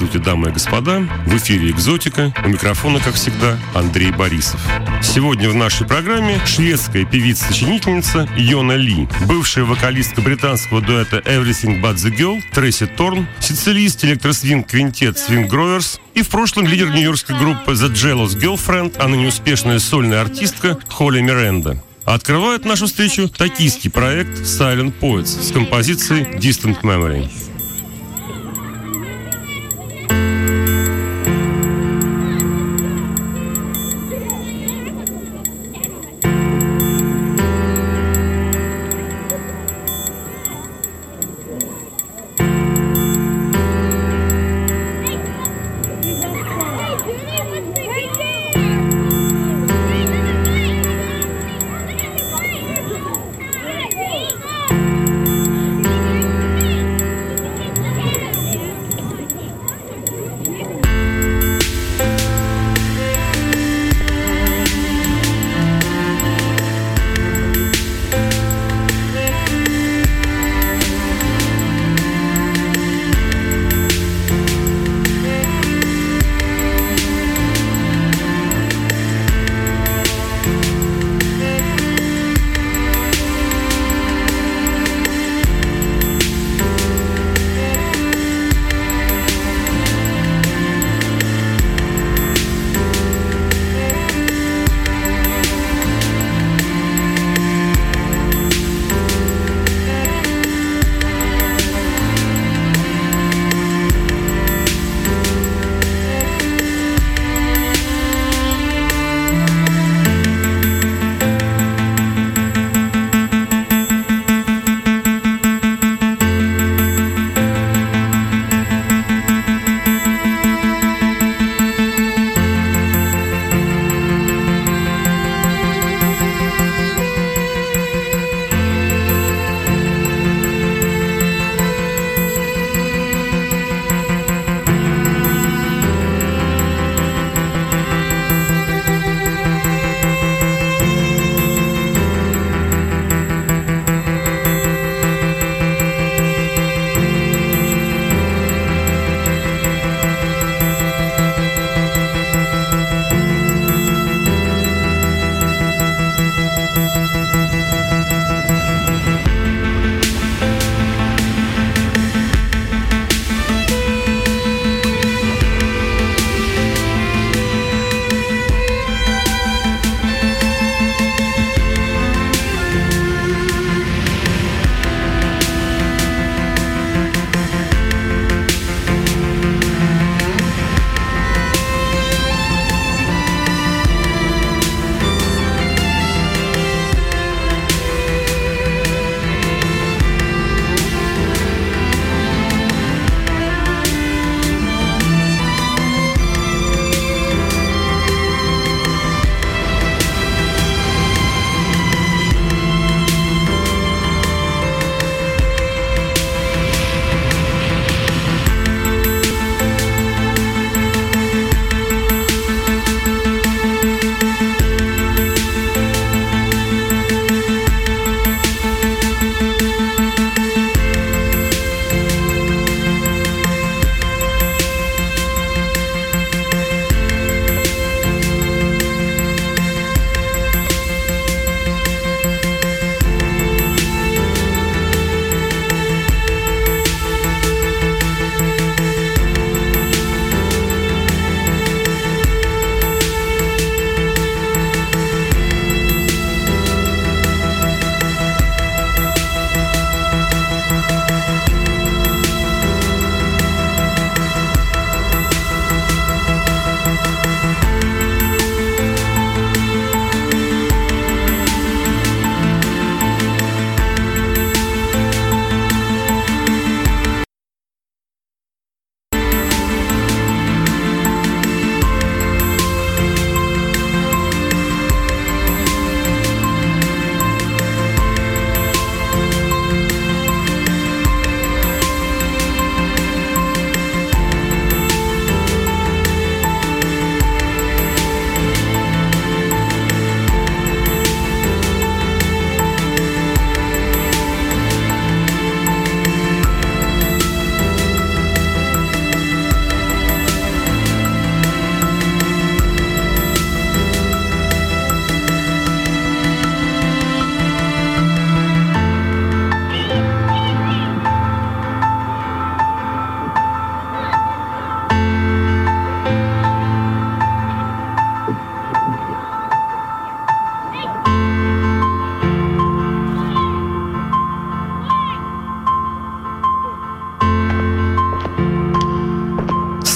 Здравствуйте, дамы и господа. В эфире «Экзотика». У микрофона, как всегда, Андрей Борисов. Сегодня в нашей программе шведская певица-сочинительница Йона Ли, бывшая вокалистка британского дуэта Everything But The Girl Трейси Торн, сицилист электросвинг-квинтет Swing Growers и в прошлом лидер нью-йоркской группы The Jealous Girlfriend, а ныне успешная сольная артистка Холли Миранда. Открывает нашу встречу токийский проект Silent Poets с композицией Distant Memory.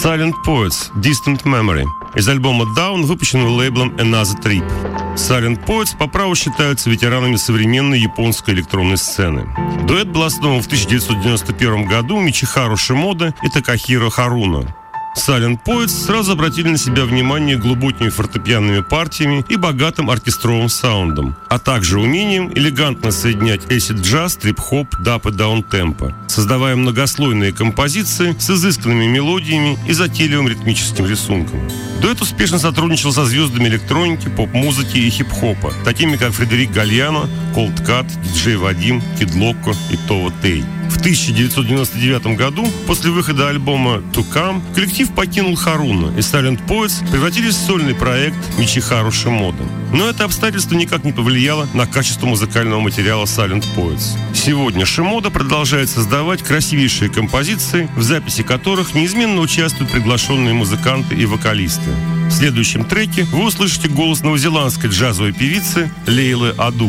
Silent Poets Distant Memory из альбома Down, выпущенного лейблом Another Trip. Silent Poets по праву считаются ветеранами современной японской электронной сцены. Дуэт был основан в 1991 году Мичихару Шимода и Такахиро Харуно. Silent Poets сразу обратили на себя внимание глубокими фортепианными партиями и богатым оркестровым саундом, а также умением элегантно соединять acid-джаз, трип-хоп, даб и даунтемпо, создавая многослойные композиции с изысканными мелодиями и затейливым ритмическим рисунком. Дуэт успешно сотрудничал со звездами электроники, поп-музыки и хип-хопа, такими как Фредерик Гальяно, Cold Cut, диджей Вадим, Кид Локко и Това Тей. В 1999 году, после выхода альбома To Come, коллектив покинул Харуно, и Silent Poets превратились в сольный проект Мичихару Шимода. Но это обстоятельство никак не повлияло на качество музыкального материала Silent Poets. Сегодня Шимода продолжает создавать красивейшие композиции, в записи которых неизменно участвуют приглашенные музыканты и вокалисты. В следующем треке вы услышите голос новозеландской джазовой певицы Лейлы Аду.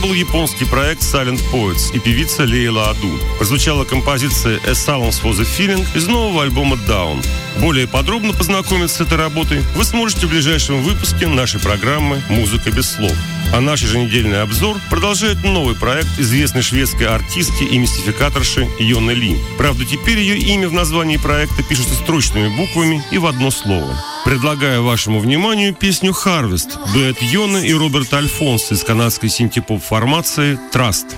был японский проект Silent Poets и певица Лейла Аду. Прозвучала композиция A Silence for the Feeling из нового альбома Down. Более подробно познакомиться с этой работой вы сможете в ближайшем выпуске нашей программы «Музыка без слов». А наш еженедельный обзор продолжает новый проект известной шведской артистки и мистификаторши Йоны Ли. Правда, теперь ее имя в названии проекта пишется строчными буквами и в одно слово. Предлагаю вашему вниманию песню «Harvest», дуэт Йоны и Роберта Альфонса из канадской синти-поп-формации «Trust».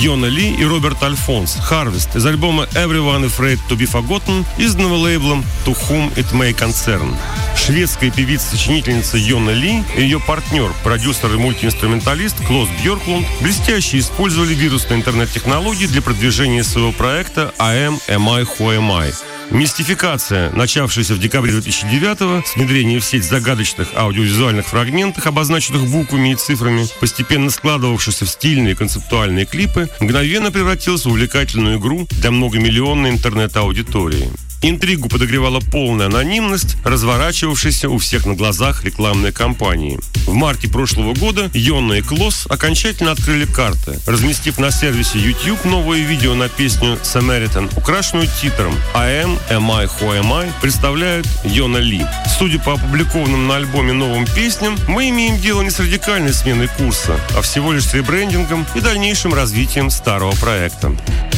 Йона Ли и Роберт Альфонс, Harvest, из альбома Everyone Afraid to be Forgotten, изданного лейблом To Whom It May Concern. Шведская певица-сочинительница Йона Ли и ее партнер, продюсер и мультиинструменталист Клос Бьорклунд блестяще использовали вирусные интернет-технологии для продвижения своего проекта I Am I Who Am I. Мистификация, начавшаяся в декабре 2009-го с внедрением в сеть загадочных аудиовизуальных фрагментов, обозначенных буквами и цифрами, постепенно складывавшихся в стильные концептуальные клипы, мгновенно превратилась в увлекательную игру для многомиллионной интернет-аудитории. Интригу подогревала полная анонимность, разворачивавшаяся у всех на глазах рекламной кампании. В марте прошлого года Йона и Клос окончательно открыли карты, разместив на сервисе YouTube новое видео на песню Samaritan, украшенную титром I Am I Who Am I, представляют Йона Ли. Судя по опубликованным на альбоме новым песням, мы имеем дело не с радикальной сменой курса, а всего лишь с ребрендингом и дальнейшим развитием старого проекта.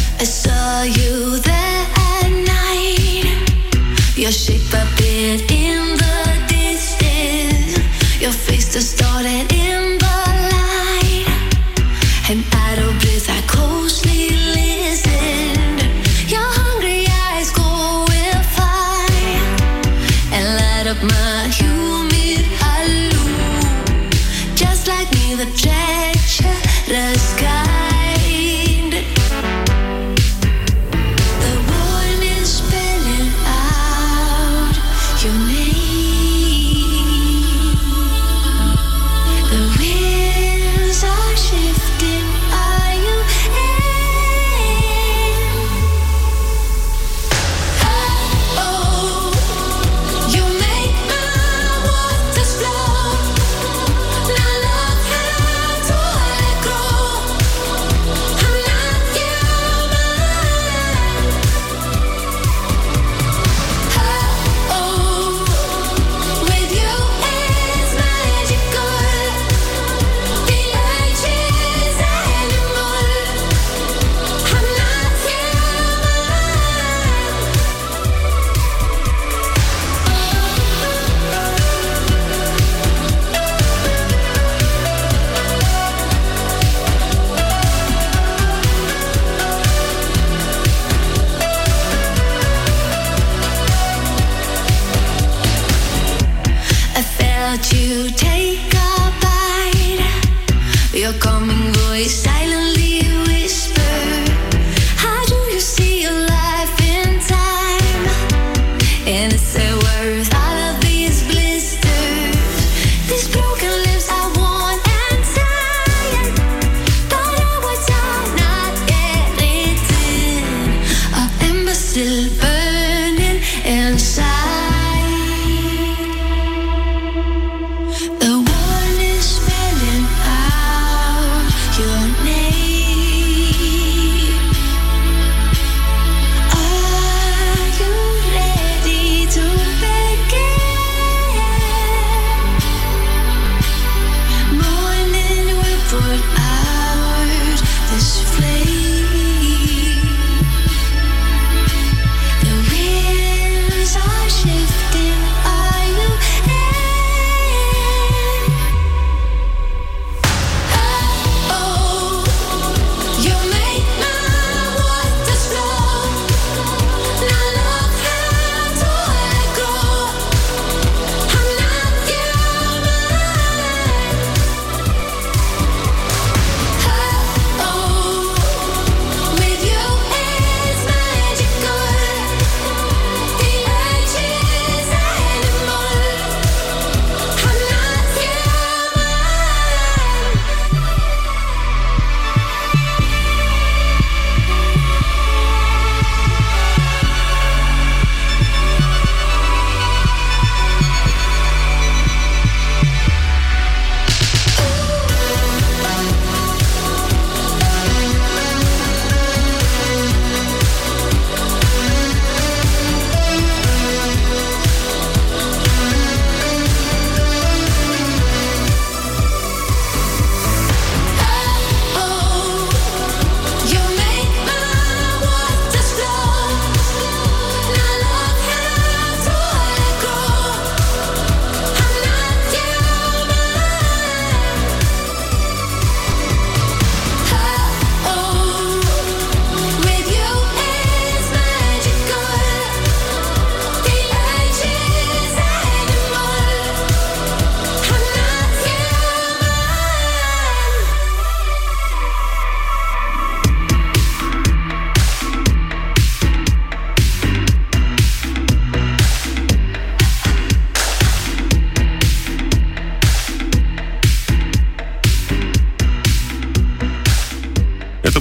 Your shape appeared in the distance. Your face distorted in the light. And out of bliss I closely listened. Your hungry eyes go with fire and light up my humid halloo. Just like me, the treacherous kind.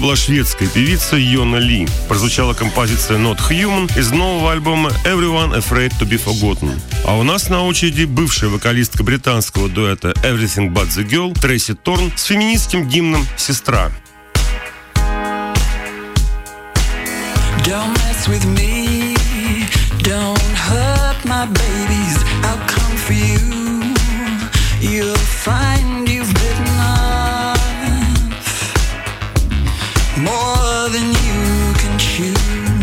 была шведская певица Йона Ли. Прозвучала композиция Not Human из нового альбома Everyone Afraid to be Forgotten. А у нас на очереди бывшая вокалистка британского дуэта Everything But the Girl Трейси Торн с феминистским гимном «Сестра». Don't mess with me, don't hurt my babies, I'll come for you. You'll find you've bitten off more than you can chew.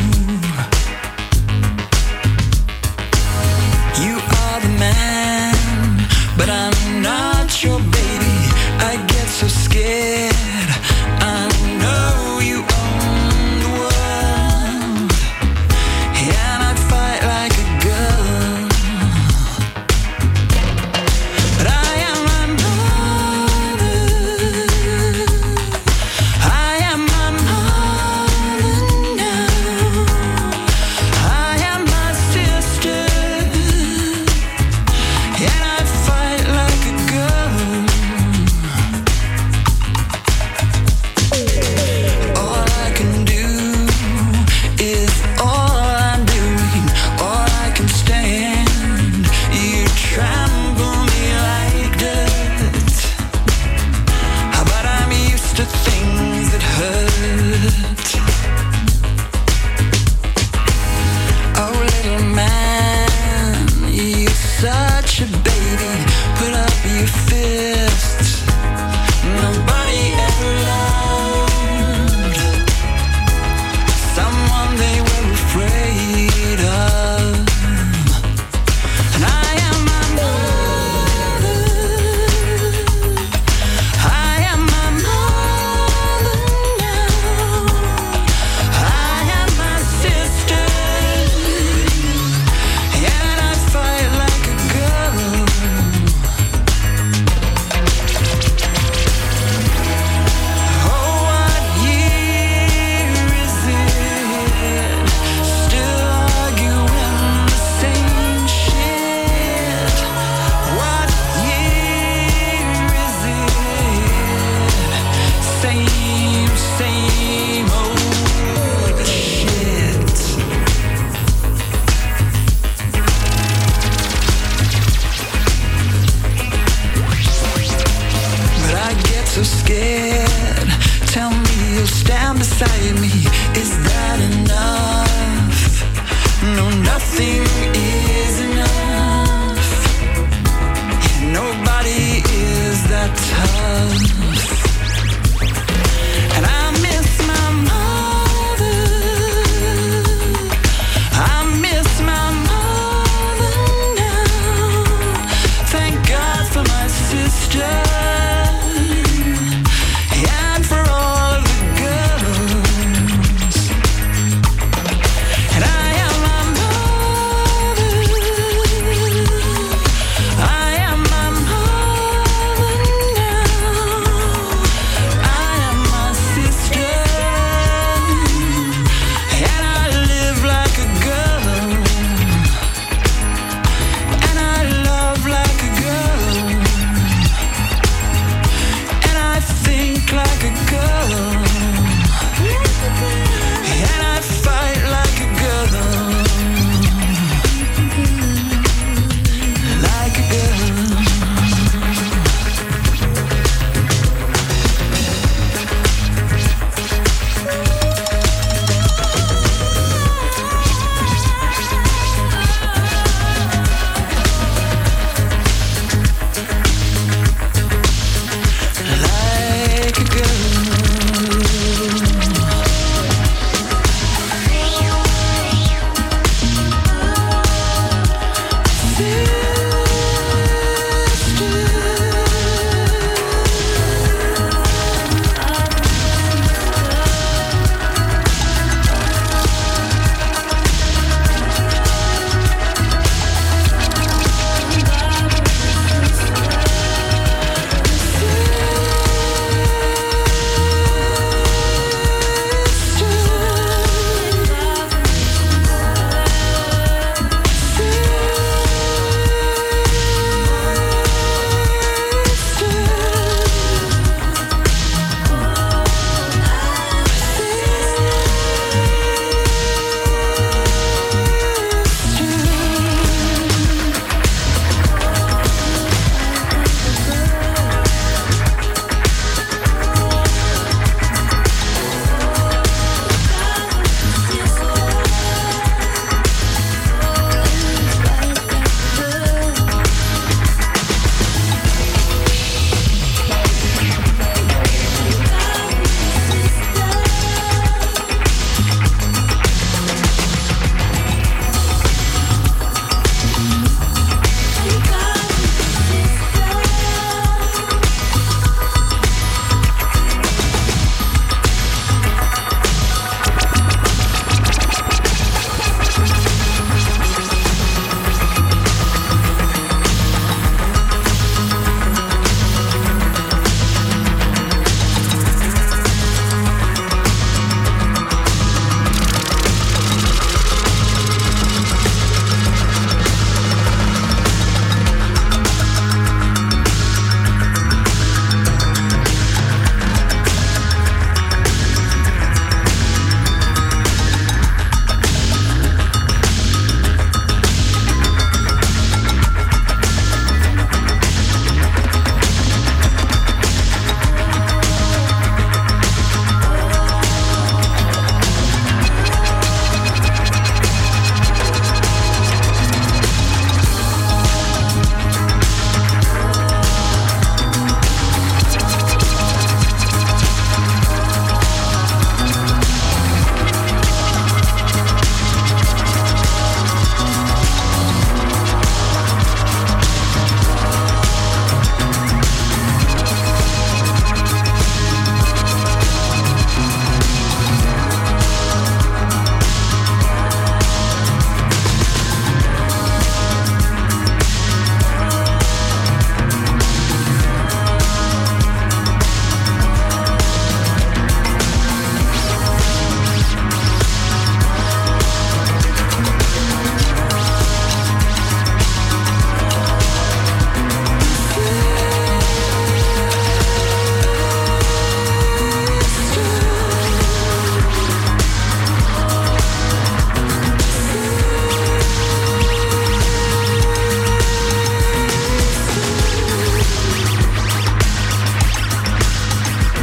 You are the man, but I'm not your baby. I get so scared, I know you own the world, and I'd fight like a girl. But I am my mother, I am my mother now.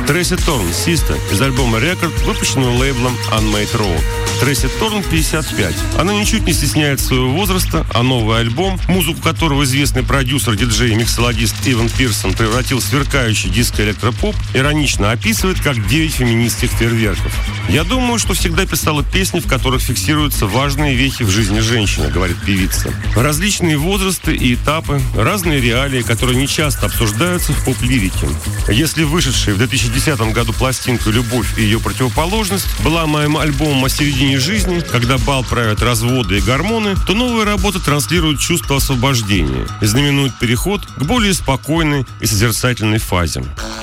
Трейси Торн «Sister» из альбома «Record», выпущенного лейблом Unmade Road. Трейси Торн 55. Она ничуть не стесняет своего возраста, а новый альбом, музыку которого известный продюсер, диджей и миксологист Иван Пирсон превратил в сверкающий диско-электропоп, иронично описывает как 9 феминистских фейерверков. «Я думаю, что всегда писала песни, в которых фиксируются важные вехи в жизни женщины», — говорит певица. Различные возрасты и этапы, разные реалии, которые не часто обсуждаются в поп-лирике. Если вышедшая в 2010 году пластинка «Любовь и ее противоположность» была моим альбомом о середине жизни, когда бал правят разводы и гормоны, то новая работа транслирует чувство освобождения и знаменует переход к более спокойной и созерцательной фазе.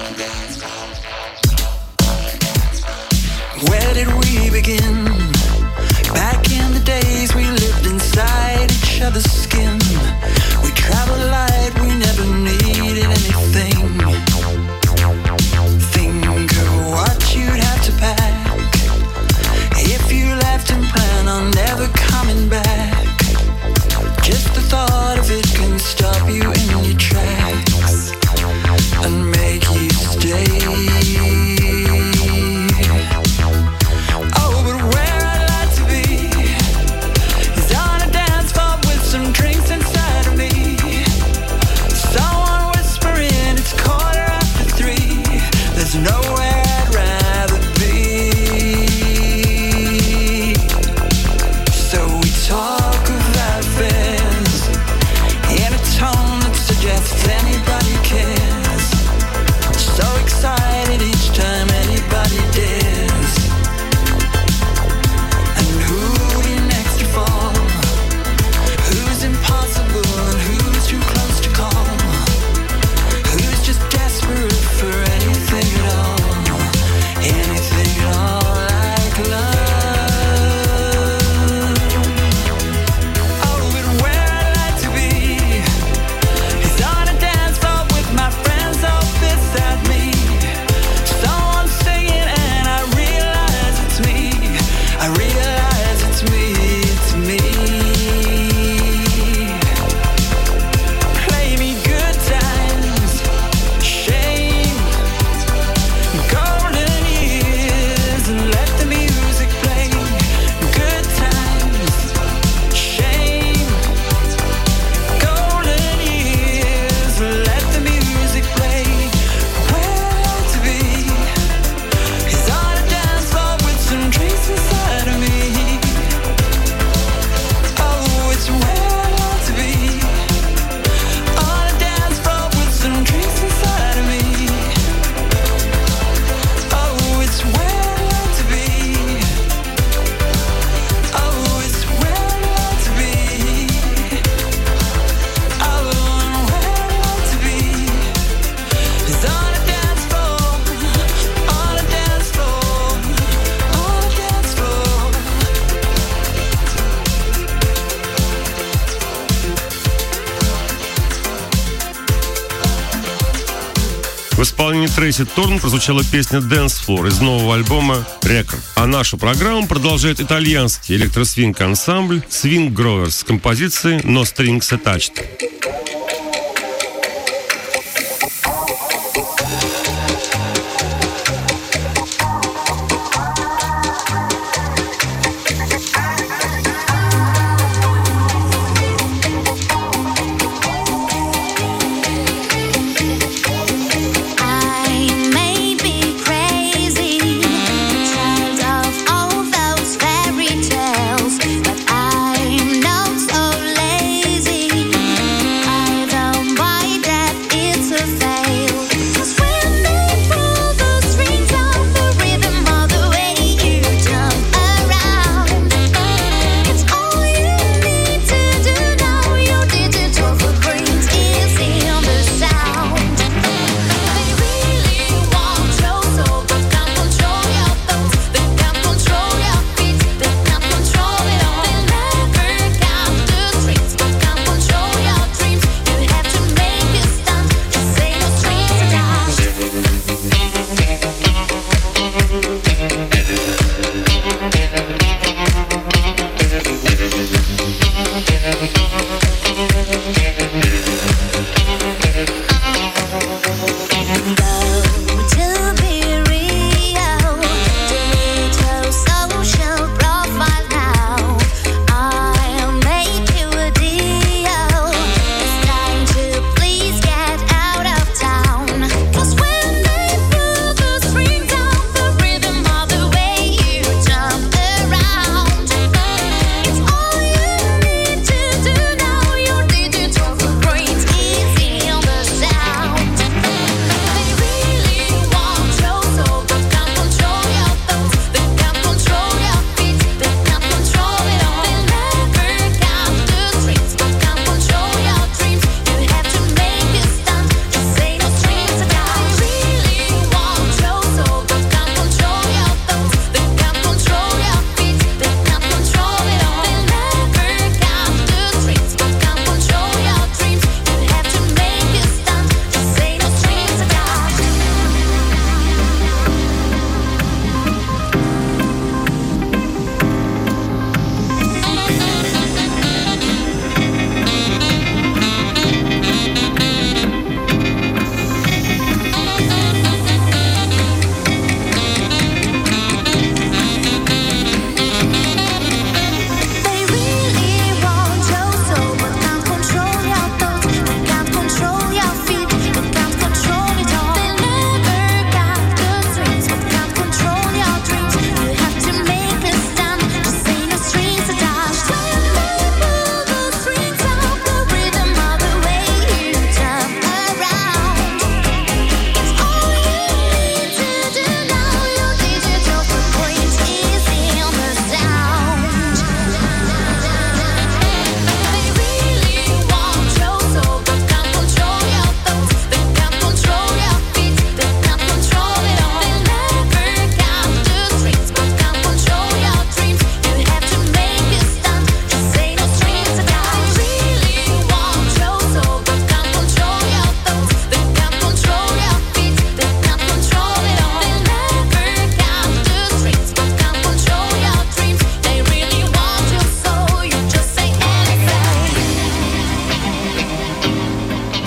Where did we begin? Back in the days we lived inside each other's skin. We traveled light, we never needed anything. Think of what you'd have to pack if you left and plan on never coming back. Just the thought of it can stop you in your tracks and make you stay. Nowhere I'd rather be. So we talk about affairs in a tone that suggests anybody cares. So excited each time anybody dares. And who'll be next to fall? Who's impossible and who's too close to call? Who's just desperate for anything at all, anything at all like love. Oh, but where I'd like to be is on a dance floor with my friends all beside me. Someone singing and I realize it's me. I realize it's me, it's me. Play me good times, shame, golden years, and let the music play. Good times, shame, golden years, let the music play. Where I'd like to be is on a dance floor with some drinks inside of me. Oh, it's where I'd like to be, on a dance floor with some drinks inside of me. Oh, it's where I'd like to be. Oh, it's where I'd like to be. Oh, and where I'd like to be is on a dance floor, on a dance floor, on a dance floor. В исполнении Трейси Торн прозвучала песня «Dance Floor» из нового альбома «Record». А нашу программу продолжает итальянский электросвинг-ансамбль «Swing Growers» с композицией «No Strings Attached». I may be crazy, child of all those fairy tales, but I'm not so lazy. I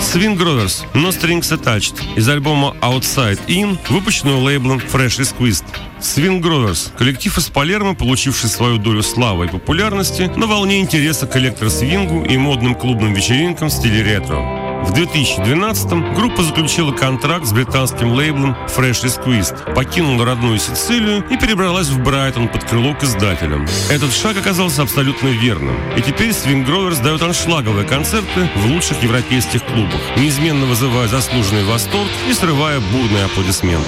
Swing Grovers, No Strings Attached, из альбома Outside In, выпущенного лейблом Fresh Squeezed. Swing Grovers – коллектив из Палермо, получивший свою долю славы и популярности на волне интереса к электросвингу и модным клубным вечеринкам в стиле ретро. В 2012-м группа заключила контракт с британским лейблом Fresh Squeezed, покинула родную Сицилию и перебралась в Брайтон под крыло к издателям. Этот шаг оказался абсолютно верным. И теперь Swing Grovers дают аншлаговые концерты в лучших европейских клубах, неизменно вызывая заслуженный восторг и срывая бурные аплодисменты.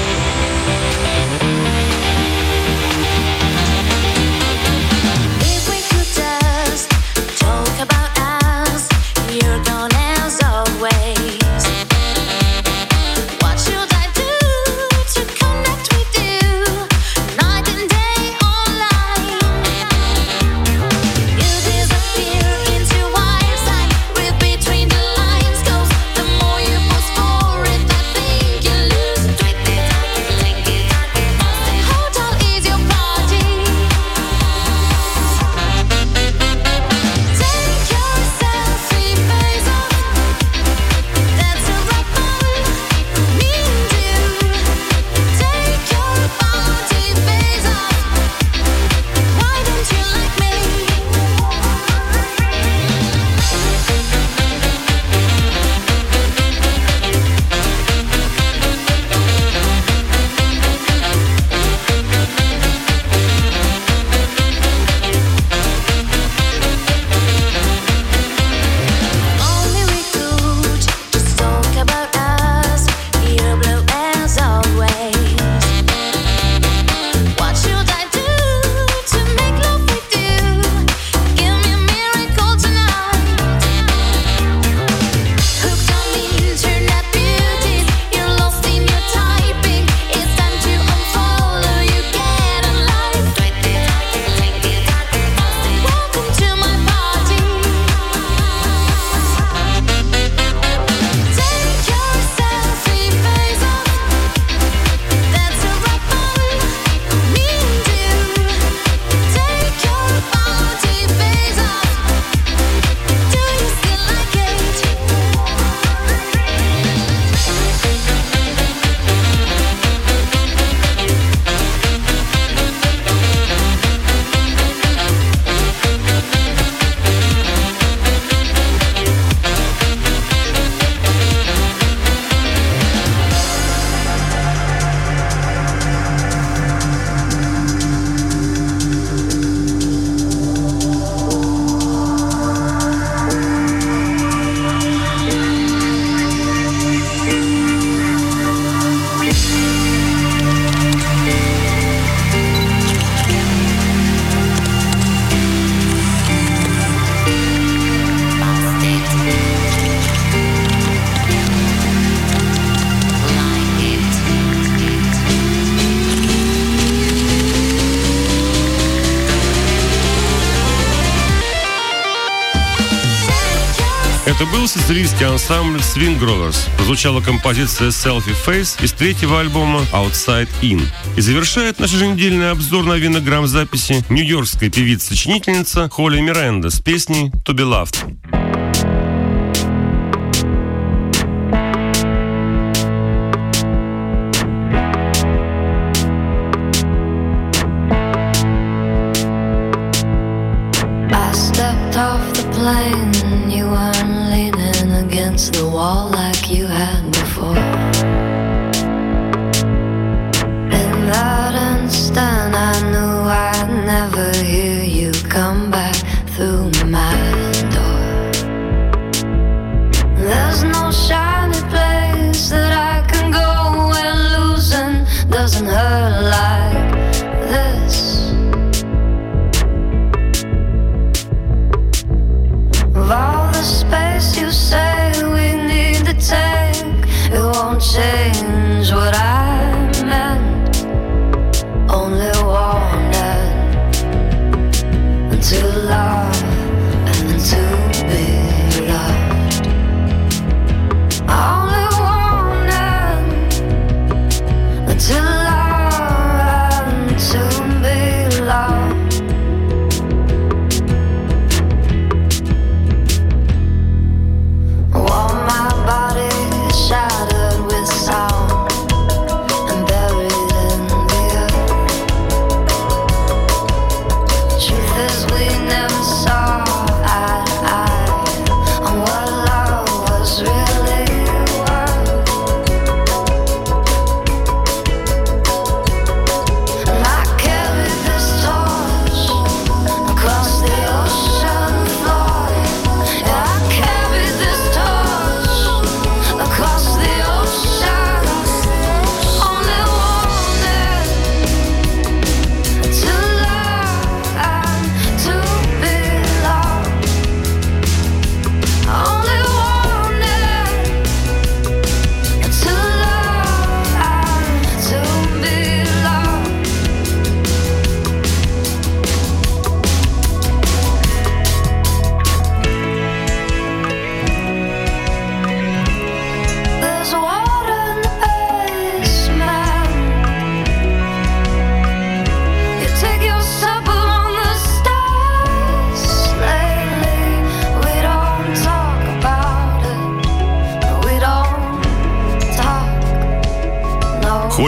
Это был сицилийский ансамбль Swing Grovers. Прозвучала композиция Selfie Face из третьего альбома Outside In. И завершает наш еженедельный обзор новинок грамм-записи нью-йоркская певица-сочинительница Холли Миранда с песней To Be Loved. You weren't leaning against the wall like you had before. In that instant I knew I'd never hear you come back through my door. There's no shiny place that I can go where losing doesn't hurt like this. Of all the space you say we need to take, it won't change what I meant. Only wanted to love and to be loved. Only wanted to love and to be loved. Want my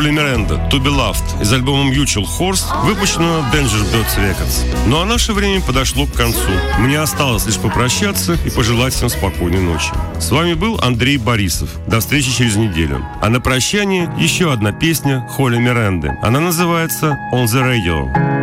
Холли Миранда «To Be Loved» из альбома Mutual Horse, выпущенного на Danger Birds Records. Ну а наше время подошло к концу. Мне осталось лишь попрощаться и пожелать всем спокойной ночи. С вами был Андрей Борисов. До встречи через неделю. А на прощание еще одна песня Холли Миранды. Она называется «On the Radio».